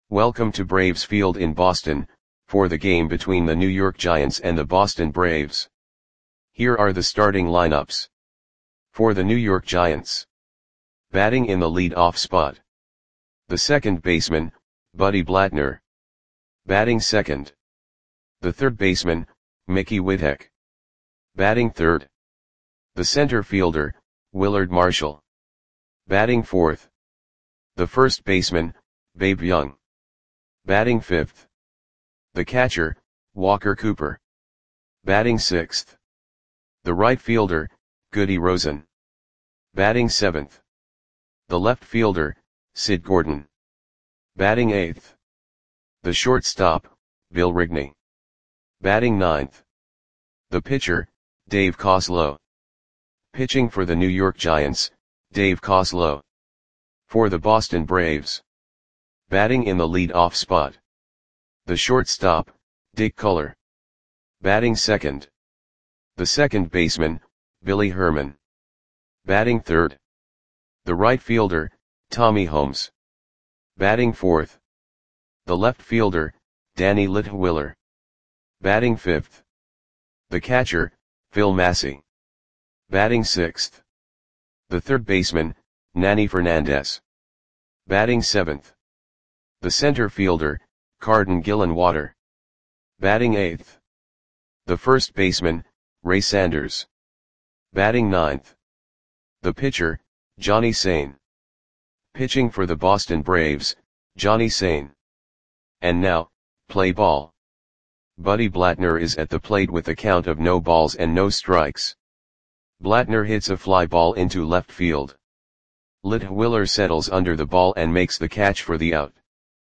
Welcome to Braves Field in Boston, for the game between the New York Giants and the Boston Braves. Here are the starting lineups. For the New York Giants. Batting in the lead-off spot. The second baseman, Buddy Blattner. Batting second. The third baseman, Mickey Whitteck. Batting third. The center fielder, Willard Marshall. Batting fourth. The first baseman, Babe Young. Batting fifth. The catcher, Walker Cooper. Batting sixth. The right fielder, Goody Rosen. Batting seventh. The left fielder, Sid Gordon. Batting eighth. The shortstop, Bill Rigney. Batting ninth. The pitcher, Dave Coslow. Pitching for the New York Giants, Dave Coslow. For the Boston Braves. Batting in the lead-off spot. The shortstop, Dick Culler. Batting second. The second baseman, Billy Herman. Batting third. The right fielder, Tommy Holmes. Batting fourth. The left fielder, Danny Litwiller. Batting fifth. The catcher, Phil Massey. Batting sixth. The third baseman, Nanny Fernandez. Batting seventh. The center fielder, Carden Gillenwater. Batting eighth. The first baseman, Ray Sanders. Batting ninth. The pitcher, Johnny Sain. Pitching for the Boston Braves, Johnny Sain. And now, play ball. Buddy Blattner is at the plate with a count of no balls and no strikes. Blattner hits a fly ball into left field. Litwiller settles under the ball and makes the catch for the out.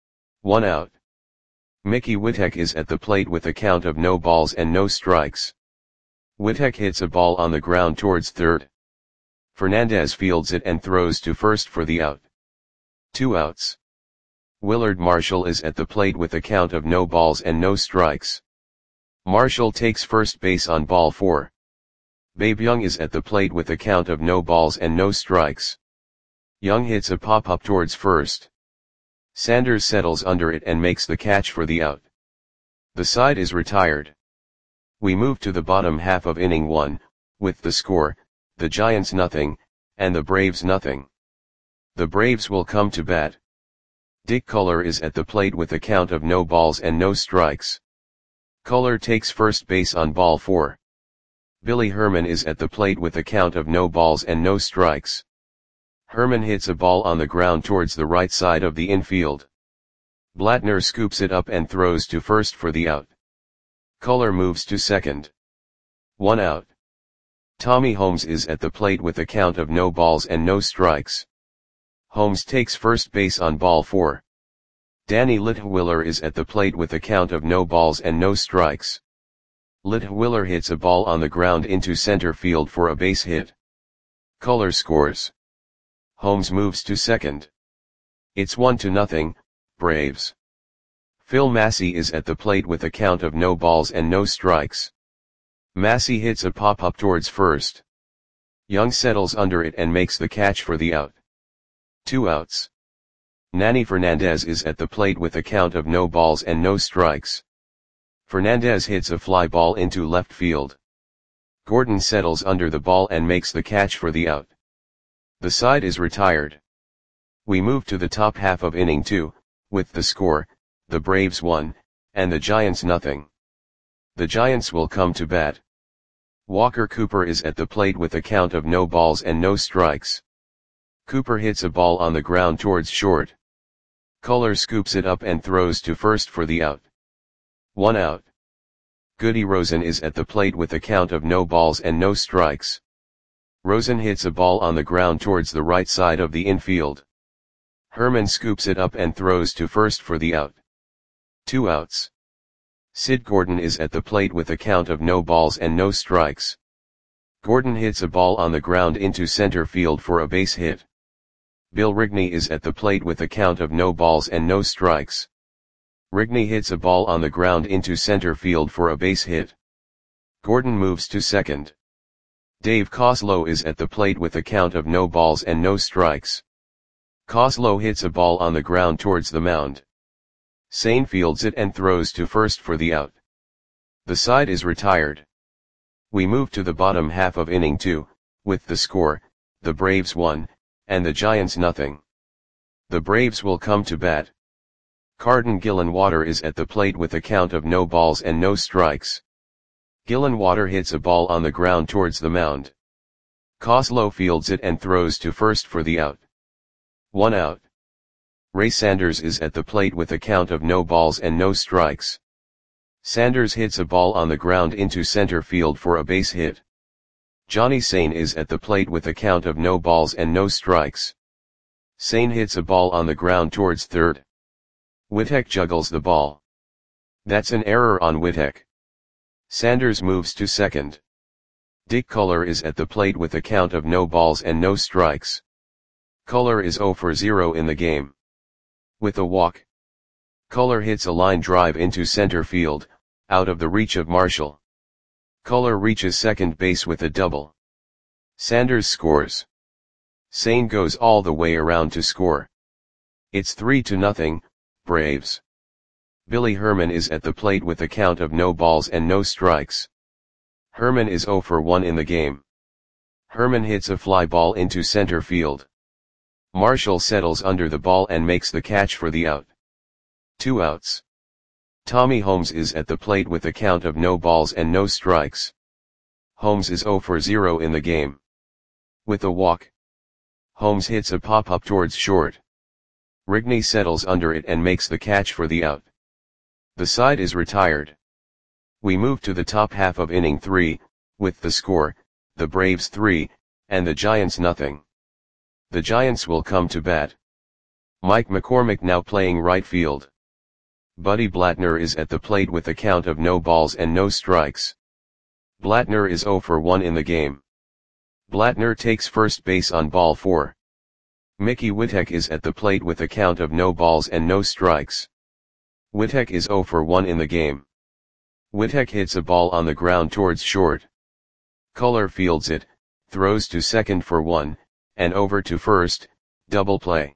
1 out. Mickey Whitteck is at the plate with a count of no balls and no strikes. Whitteck hits a ball on the ground towards third. Fernandez fields it and throws to first for the out. 2 outs. Willard Marshall is at the plate with a count of no balls and no strikes. Marshall takes first base on ball 4. Babe Young is at the plate with a count of no balls and no strikes. Young hits a pop-up towards first. Sanders settles under it and makes the catch for the out. The side is retired. We move to the bottom half of inning 1, with the score, the Giants nothing, and the Braves nothing. The Braves will come to bat. Dick Culler is at the plate with a count of no balls and no strikes. Culler takes first base on ball 4. Billy Herman is at the plate with a count of no balls and no strikes. Herman hits a ball on the ground towards the right side of the infield. Blattner scoops it up and throws to first for the out. Culler moves to second. 1 out. Tommy Holmes is at the plate with a count of no balls and no strikes. Holmes takes first base on ball 4. Danny Litwiller is at the plate with a count of no balls and no strikes. Litwiller hits a ball on the ground into center field for a base hit. Culler scores. Holmes moves to second. It's 1-0, Braves. Phil Massey is at the plate with a count of no balls and no strikes. Massey hits a pop-up towards first. Young settles under it and makes the catch for the out. 2 outs. Nanny Fernandez is at the plate with a count of no balls and no strikes. Fernandez hits a fly ball into left field. Gordon settles under the ball and makes the catch for the out. The side is retired. We move to the top half of inning 2, with the score, the Braves 1, and the Giants nothing. The Giants will come to bat. Walker Cooper is at the plate with a count of no balls and no strikes. Cooper hits a ball on the ground towards short. Culler scoops it up and throws to first for the out. 1 out. Goody Rosen is at the plate with a count of no balls and no strikes. Rosen hits a ball on the ground towards the right side of the infield. Herman scoops it up and throws to first for the out. 2 outs. Sid Gordon is at the plate with a count of no balls and no strikes. Gordon hits a ball on the ground into center field for a base hit. Bill Rigney is at the plate with a count of no balls and no strikes. Rigney hits a ball on the ground into center field for a base hit. Gordon moves to second. Dave Coslow is at the plate with a count of no balls and no strikes. Coslow hits a ball on the ground towards the mound. Sane fields it and throws to first for the out. The side is retired. We move to the bottom half of inning 2, with the score, the Braves 1, and the Giants nothing. The Braves will come to bat. Carden Gillenwater is at the plate with a count of no balls and no strikes. Gillenwater hits a ball on the ground towards the mound. Koslow fields it and throws to first for the out. 1 out. Ray Sanders is at the plate with a count of no balls and no strikes. Sanders hits a ball on the ground into center field for a base hit. Johnny Sane is at the plate with a count of no balls and no strikes. Sane hits a ball on the ground towards third. Wittek juggles the ball. That's an error on Wittek. Sanders moves to second. Dick Culler is at the plate with a count of no balls and no strikes. Culler is 0 for 0 in the game. With a walk. Culler hits a line drive into center field, out of the reach of Marshall. Culler reaches second base with a double. Sanders scores. Sane goes all the way around to score. It's 3-0, Braves. Billy Herman is at the plate with a count of no balls and no strikes. Herman is 0 for 1 in the game. Herman hits a fly ball into center field. Marshall settles under the ball and makes the catch for the out. 2 outs. Tommy Holmes is at the plate with a count of no balls and no strikes. Holmes is 0 for 0 in the game. With a walk. Holmes hits a pop-up towards short. Rigney settles under it and makes the catch for the out. The side is retired. We move to the top half of inning 3, with the score, the Braves 3, and the Giants nothing. The Giants will come to bat. Mike McCormick now playing right field. Buddy Blattner is at the plate with a count of no balls and no strikes. Blattner is 0 for 1 in the game. Blattner takes first base on ball 4. Mickey Wittek is at the plate with a count of no balls and no strikes. Wittek is 0 for 1 in the game. Wittek hits a ball on the ground towards short. Culler fields it, throws to second for 1, and over to first, double play.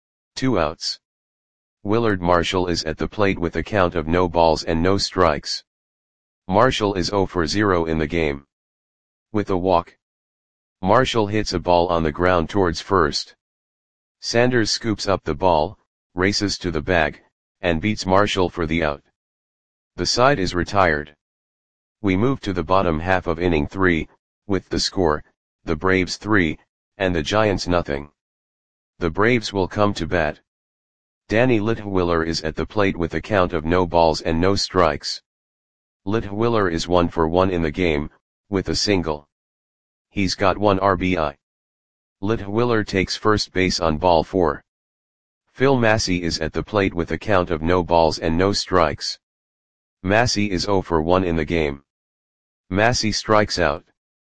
2 outs. Willard Marshall is at the plate with a count of no balls and no strikes. Marshall is 0 for 0 in the game. With a walk. Marshall hits a ball on the ground towards first. Sanders scoops up the ball, races to the bag, and beats Marshall for the out. The side is retired. We move to the bottom half of inning 3, with the score, the Braves 3, and the Giants nothing. The Braves will come to bat. Danny Litwiller is at the plate with a count of no balls and no strikes. Litwiller is 1 for 1 in the game, with a single. He's got 1 RBI. Litwiller takes first base on ball 4. Phil Massey is at the plate with a count of no balls and no strikes. Massey is 0 for 1 in the game. Massey strikes out.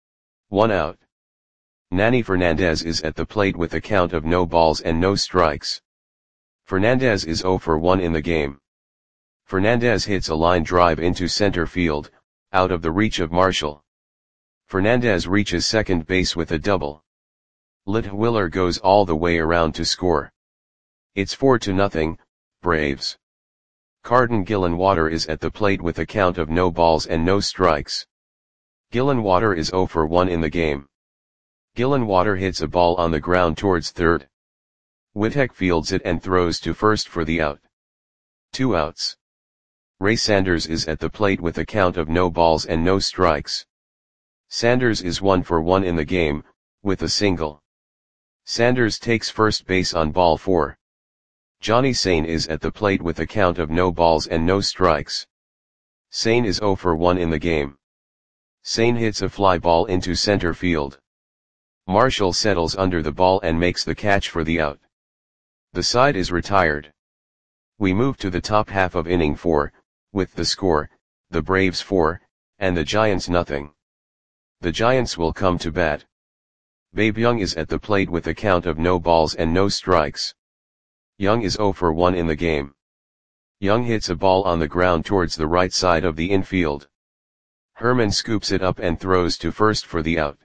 1 out. Nanny Fernandez is at the plate with a count of no balls and no strikes. Fernandez is 0 for 1 in the game. Fernandez hits a line drive into center field, out of the reach of Marshall. Fernandez reaches second base with a double. Litwiller goes all the way around to score. It's 4-0, Braves. Carden Gillenwater is at the plate with a count of no balls and no strikes. Gillenwater is 0 for 1 in the game. Gillenwater hits a ball on the ground towards third. Wittek fields it and throws to first for the out. 2 outs. Ray Sanders is at the plate with a count of no balls and no strikes. Sanders is 1 for 1 in the game, with a single. Sanders takes first base on ball 4. Johnny Sane is at the plate with a count of no balls and no strikes. Sane is 0 for 1 in the game. Sane hits a fly ball into center field. Marshall settles under the ball and makes the catch for the out. The side is retired. We move to the top half of inning 4, with the score, the Braves 4, and the Giants nothing. The Giants will come to bat. Babe Young is at the plate with a count of no balls and no strikes. Young is 0 for 1 in the game. Young hits a ball on the ground towards the right side of the infield. Herman scoops it up and throws to first for the out.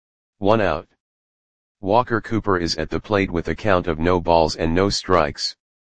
1 out. Walker Cooper is at the plate with a count of no balls and no strikes.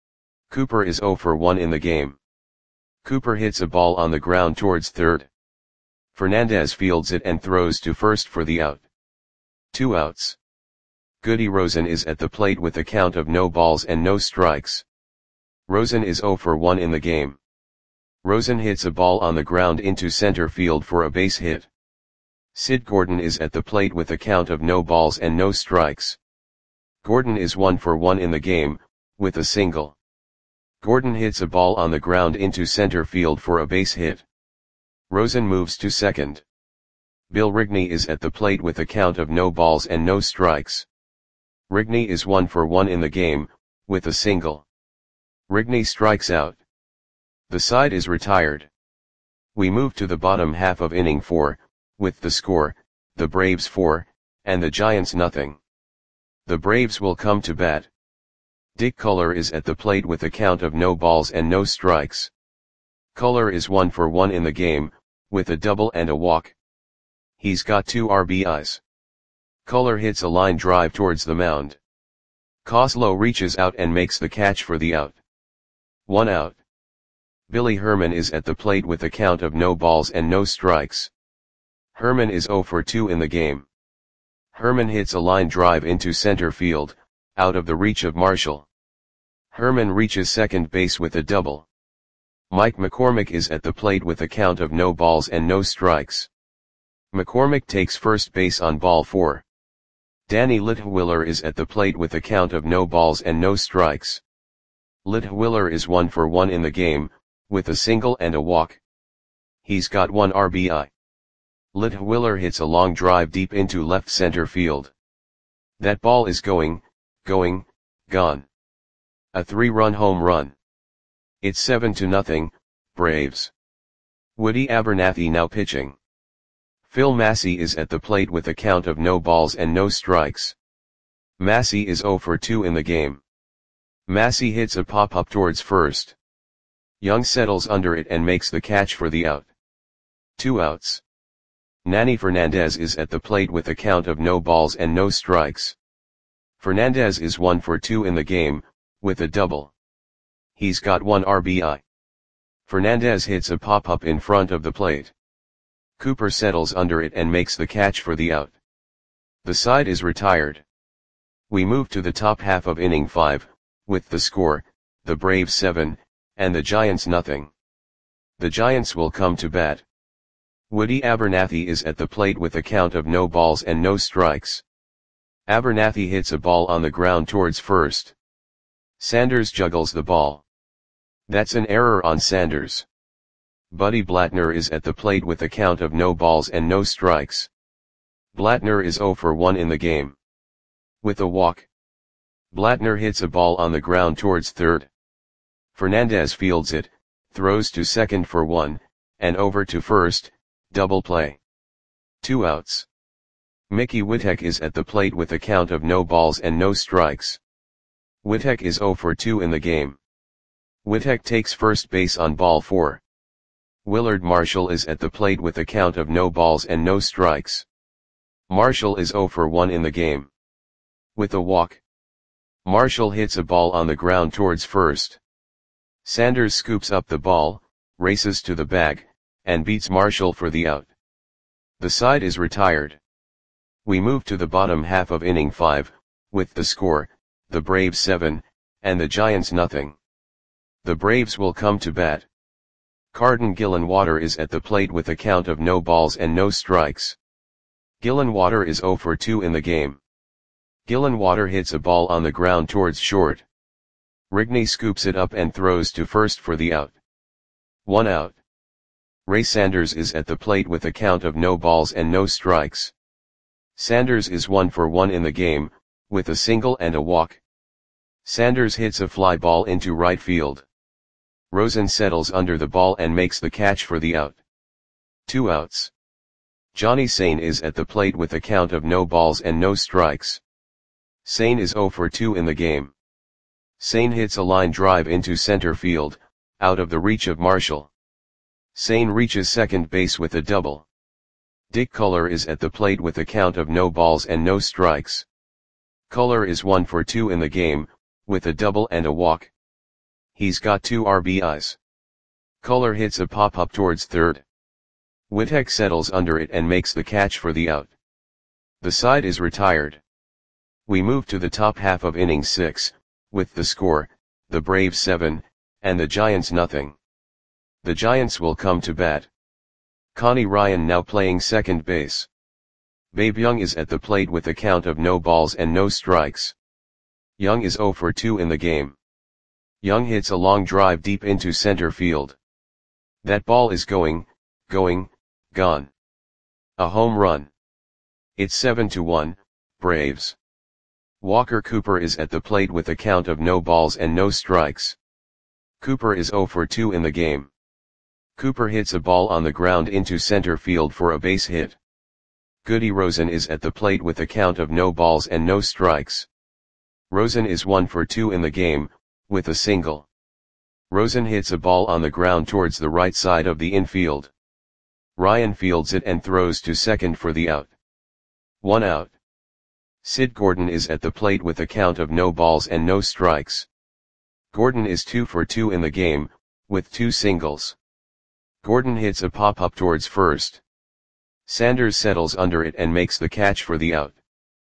Cooper is 0 for 1 in the game. Cooper hits a ball on the ground towards third. Fernandez fields it and throws to first for the out. 2 outs. Goody Rosen is at the plate with a count of no balls and no strikes. Rosen is 0 for 1 in the game. Rosen hits a ball on the ground into center field for a base hit. Sid Gordon is at the plate with a count of no balls and no strikes. Gordon is 1 for 1 in the game, with a single. Gordon hits a ball on the ground into center field for a base hit. Rosen moves to second. Bill Rigney is at the plate with a count of no balls and no strikes. Rigney is 1 for 1 in the game, with a single. Rigney strikes out. The side is retired. We move to the bottom half of inning 4, with the score, the Braves 4, and the Giants nothing. The Braves will come to bat. Dick Culler is at the plate with a count of no balls and no strikes. Culler is 1 for 1 in the game, with a double and a walk. He's got 2 RBIs. Culler hits a line drive towards the mound. Kozlo reaches out and makes the catch for the out. 1 out. Billy Herman is at the plate with a count of no balls and no strikes. Herman is 0 for 2 in the game. Herman hits a line drive into center field, out of the reach of Marshall. Herman reaches second base with a double. Mike McCormick is at the plate with a count of no balls and no strikes. McCormick takes first base on ball 4. Danny Litwiller is at the plate with a count of no balls and no strikes. Litwiller is 1 for 1 in the game, with a single and a walk. He's got 1 RBI. Litwiller hits a long drive deep into left center field. That ball is gone. A 3-run home run. It's 7-0, Braves. Woody Abernathy now pitching. Phil Massey is at the plate with a count of no balls and no strikes. Massey is 0 for 2 in the game. Massey hits a pop-up towards first. Young settles under it and makes the catch for the out. 2 outs. Nanny Fernandez is at the plate with a count of no balls and no strikes. Fernandez is 1 for 2 in the game, with a double. He's got 1 RBI. Fernandez hits a pop-up in front of the plate. Cooper settles under it and makes the catch for the out. The side is retired. We move to the top half of inning 5, with the score, the Braves 7, and the Giants nothing. The Giants will come to bat. Woody Abernathy is at the plate with a count of no balls and no strikes. Abernathy hits a ball on the ground towards first. Sanders juggles the ball. That's an error on Sanders. Buddy Blattner is at the plate with a count of no balls and no strikes. Blattner is 0 for 1 in the game. With a walk. Blattner hits a ball on the ground towards third. Fernandez fields it, throws to second for 1, and over to first, double play. 2 outs. Mickey Witek is at the plate with a count of no balls and no strikes. Witek is 0 for 2 in the game. Witek takes first base on ball 4. Willard Marshall is at the plate with a count of no balls and no strikes. Marshall is 0 for 1 in the game. With a walk. Marshall hits a ball on the ground towards first. Sanders scoops up the ball, races to the bag, and beats Marshall for the out. The side is retired. We move to the bottom half of inning 5, with the score, the Braves 7, and the Giants nothing. The Braves will come to bat. Carden Gillenwater is at the plate with a count of no balls and no strikes. Gillenwater is 0 for 2 in the game. Gillenwater hits a ball on the ground towards short. Rigney scoops it up and throws to first for the out. 1 out. Ray Sanders is at the plate with a count of no balls and no strikes. Sanders is 1 for 1 in the game, with a single and a walk. Sanders hits a fly ball into right field. Rosen settles under the ball and makes the catch for the out. 2 outs. Johnny Sain is at the plate with a count of no balls and no strikes. Sain is 0 for 2 in the game. Sain hits a line drive into center field, out of the reach of Marshall. Sain reaches second base with a double. Dick Culler is at the plate with a count of no balls and no strikes. Culler is 1 for 2 in the game, with a double and a walk. He's got 2 RBIs. Culler hits a pop-up towards third. Wittek settles under it and makes the catch for the out. The side is retired. We move to the top half of inning 6, with the score, the Braves 7, and the Giants nothing. The Giants will come to bat. Connie Ryan now playing second base. Babe Young is at the plate with a count of no balls and no strikes. Young is 0 for 2 in the game. Young hits a long drive deep into center field. That ball is going, gone. A home run. It's 7-1, Braves. Walker Cooper is at the plate with a count of no balls and no strikes. Cooper is 0 for 2 in the game. Cooper hits a ball on the ground into center field for a base hit. Goody Rosen is at the plate with a count of no balls and no strikes. Rosen is 1 for 2 in the game, with a single. Rosen hits a ball on the ground towards the right side of the infield. Ryan fields it and throws to second for the out. 1 out. Sid Gordon is at the plate with a count of no balls and no strikes. Gordon is 2 for 2 in the game, with 2 singles. Gordon hits a pop-up towards first. Sanders settles under it and makes the catch for the out.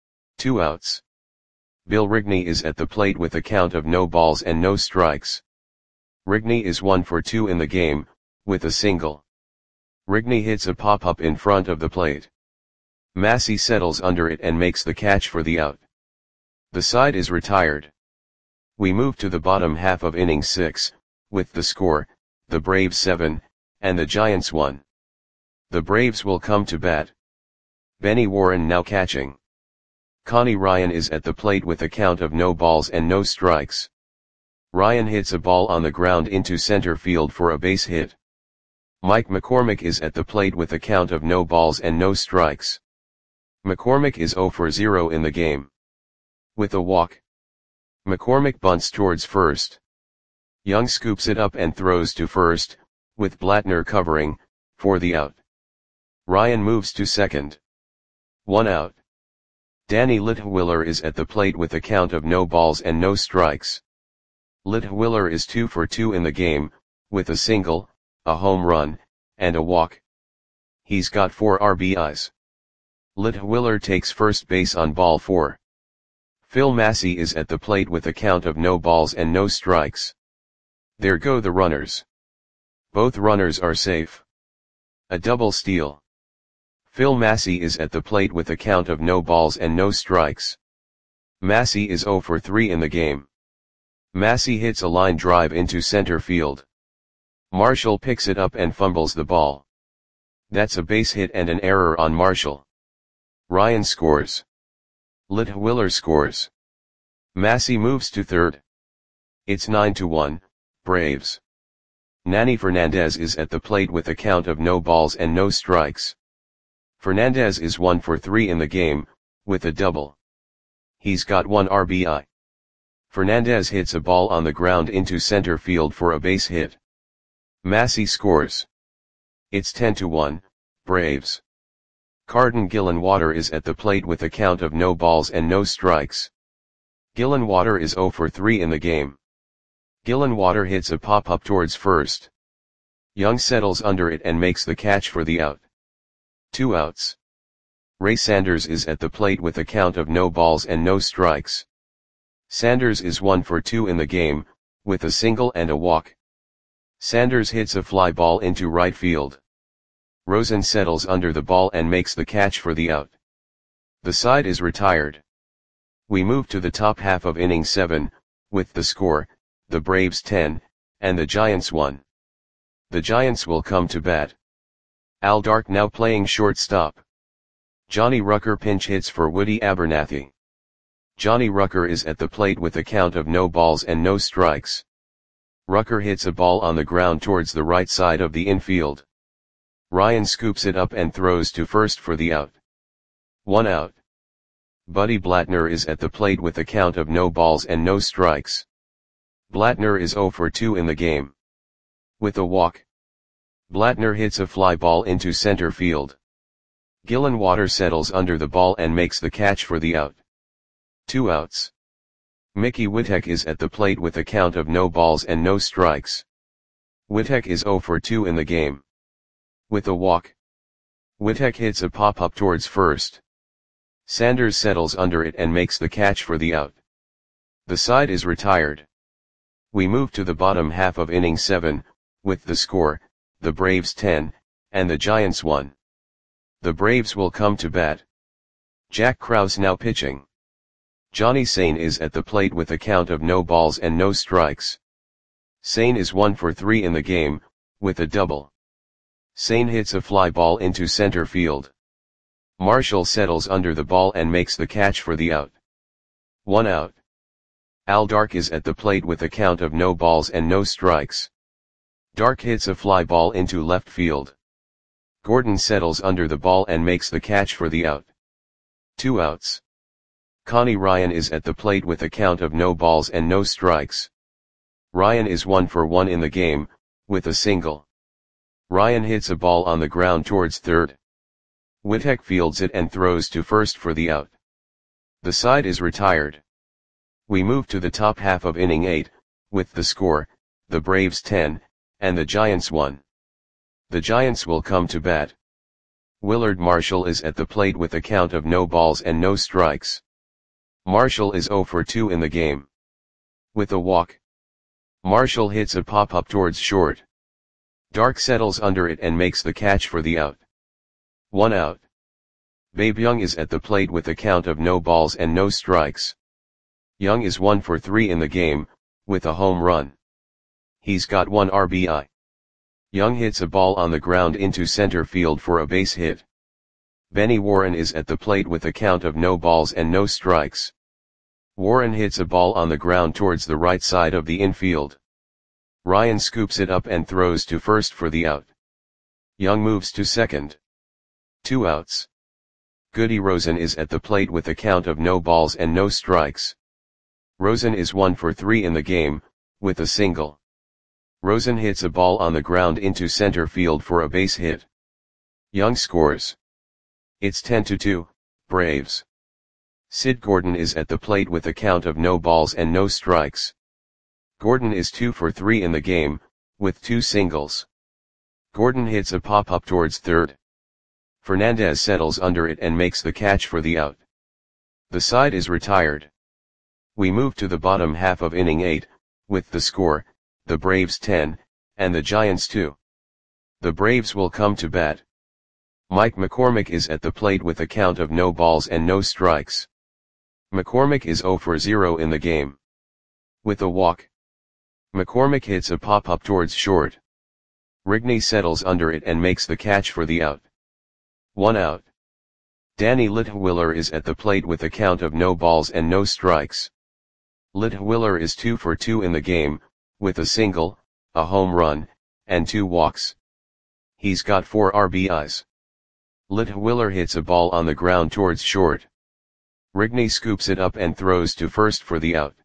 2 outs. Bill Rigney is at the plate with a count of no balls and no strikes. Rigney is 1 for 2 in the game, with a single. Rigney hits a pop-up in front of the plate. Massey settles under it and makes the catch for the out. The side is retired. We move to the bottom half of inning 6, with the score, the Braves 7, and the Giants 1. The Braves will come to bat. Benny Warren now catching. Connie Ryan is at the plate with a count of no balls and no strikes. Ryan hits a ball on the ground into center field for a base hit. Mike McCormick is at the plate with a count of no balls and no strikes. McCormick is 0 for 0 in the game. With a walk. McCormick bunts towards first. Young scoops it up and throws to first, with Blattner covering, for the out. Ryan moves to second. 1 out. Danny Litwiller is at the plate with a count of no balls and no strikes. Litwiller is 2 for 2 in the game, with a single, a home run, and a walk. He's got 4 RBIs. Litwiller takes first base on ball 4. Phil Massey is at the plate with a count of no balls and no strikes. There go the runners. Both runners are safe. A double steal. Phil Massey is at the plate with a count of no balls and no strikes. Massey is 0 for 3 in the game. Massey hits a line drive into center field. Marshall picks it up and fumbles the ball. That's a base hit and an error on Marshall. Ryan scores. Litwiller scores. Massey moves to third. It's 9-1, Braves. Nanny Fernandez is at the plate with a count of no balls and no strikes. Fernandez is 1 for 3 in the game, with a double. He's got 1 RBI. Fernandez hits a ball on the ground into center field for a base hit. Massey scores. It's 10-1, Braves. Carden Gillenwater is at the plate with a count of no balls and no strikes. Gillenwater is 0 for 3 in the game. Gillenwater hits a pop-up towards first. Young settles under it and makes the catch for the out. 2 outs. Ray Sanders is at the plate with a count of no balls and no strikes. Sanders is 1 for 2 in the game, with a single and a walk. Sanders hits a fly ball into right field. Rosen settles under the ball and makes the catch for the out. The side is retired. We move to the top half of inning 7, with the score, the Braves 10, and the Giants 1. The Giants will come to bat. Al Dark now playing shortstop. Johnny Rucker pinch hits for Woody Abernathy. Johnny Rucker is at the plate with a count of no balls and no strikes. Rucker hits a ball on the ground towards the right side of the infield. Ryan scoops it up and throws to first for the out. 1 out. Buddy Blattner is at the plate with a count of no balls and no strikes. Blattner is 0 for 2 in the game. With a walk. Blattner hits a fly ball into center field. Gillenwater settles under the ball and makes the catch for the out. 2 outs. Mickey Witek is at the plate with a count of no balls and no strikes. Witek is 0 for 2 in the game. With a walk. Witek hits a pop-up towards first. Sanders settles under it and makes the catch for the out. The side is retired. We move to the bottom half of inning 7, with the score, the Braves 10, and the Giants 1. The Braves will come to bat. Jack Krause now pitching. Johnny Sain is at the plate with a count of no balls and no strikes. Sain is 1 for 3 in the game, with a double. Sain hits a fly ball into center field. Marshall settles under the ball and makes the catch for the out. 1 out. Al Dark is at the plate with a count of no balls and no strikes. Dark hits a fly ball into left field. Gordon settles under the ball and makes the catch for the out. 2 outs. Connie Ryan is at the plate with a count of no balls and no strikes. Ryan is 1 for 1 in the game, with a single. Ryan hits a ball on the ground towards third. Witek fields it and throws to first for the out. The side is retired. We move to the top half of inning 8, with the score, the Braves 10, and the Giants 1. The Giants will come to bat. Willard Marshall is at the plate with a count of no balls and no strikes. Marshall is 0 for 2 in the game. With a walk. Marshall hits a pop-up towards short. Dark settles under it and makes the catch for the out. 1 out. Babe Young is at the plate with a count of no balls and no strikes. Young is 1 for 3 in the game, with a home run. He's got 1 RBI. Young hits a ball on the ground into center field for a base hit. Benny Warren is at the plate with a count of no balls and no strikes. Warren hits a ball on the ground towards the right side of the infield. Ryan scoops it up and throws to first for the out. Young moves to second. 2 outs. Goody Rosen is at the plate with a count of no balls and no strikes. Rosen is 1 for 3 in the game, with a single. Rosen hits a ball on the ground into center field for a base hit. Young scores. It's 10-2, Braves. Sid Gordon is at the plate with a count of no balls and no strikes. Gordon is 2 for 3 in the game, with 2 singles. Gordon hits a pop-up towards third. Fernandez settles under it and makes the catch for the out. The side is retired. We move to the bottom half of inning 8, with the score, the Braves 10, and the Giants 2. The Braves will come to bat. Mike McCormick is at the plate with a count of no balls and no strikes. McCormick is 0 for 0 in the game. With a walk. McCormick hits a pop-up towards short. Rigney settles under it and makes the catch for the out. 1 out. Danny Litwiller is at the plate with a count of no balls and no strikes. Litwiller is 2 for 2 in the game, with a single, a home run, and 2 walks. He's got 4 RBIs. Litwiller hits a ball on the ground towards short. Rigney scoops it up and throws to first for the out.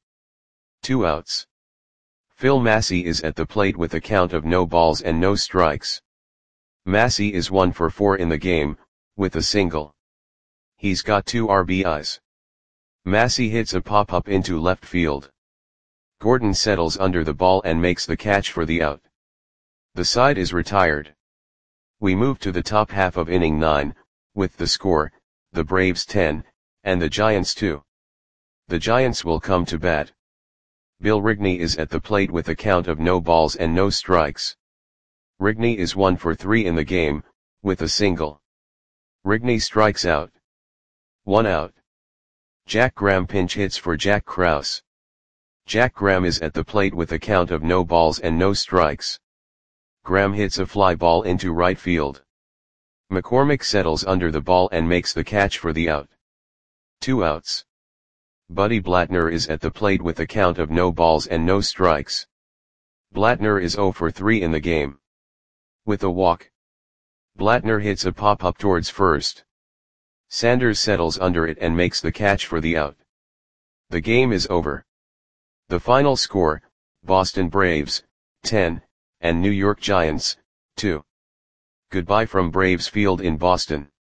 2 outs. Phil Massey is at the plate with a count of no balls and no strikes. Massey is 1 for 4 in the game, with a single. He's got 2 RBIs. Massey hits a pop-up into left field. Gordon settles under the ball and makes the catch for the out. The side is retired. We move to the top half of inning 9, with the score, the Braves 10, and the Giants 2. The Giants will come to bat. Bill Rigney is at the plate with a count of no balls and no strikes. Rigney is 1 for 3 in the game, with a single. Rigney strikes out. 1 out. Jack Graham pinch hits for Jack Krause. Jack Graham is at the plate with a count of no balls and no strikes. Graham hits a fly ball into right field. McCormick settles under the ball and makes the catch for the out. 2 outs. Buddy Blattner is at the plate with a count of no balls and no strikes. Blattner is 0 for 3 in the game. With a walk. Blattner hits a pop-up towards first. Sanders settles under it and makes the catch for the out. The game is over. The final score, Boston Braves, 10, and New York Giants, 2. Goodbye from Braves Field in Boston.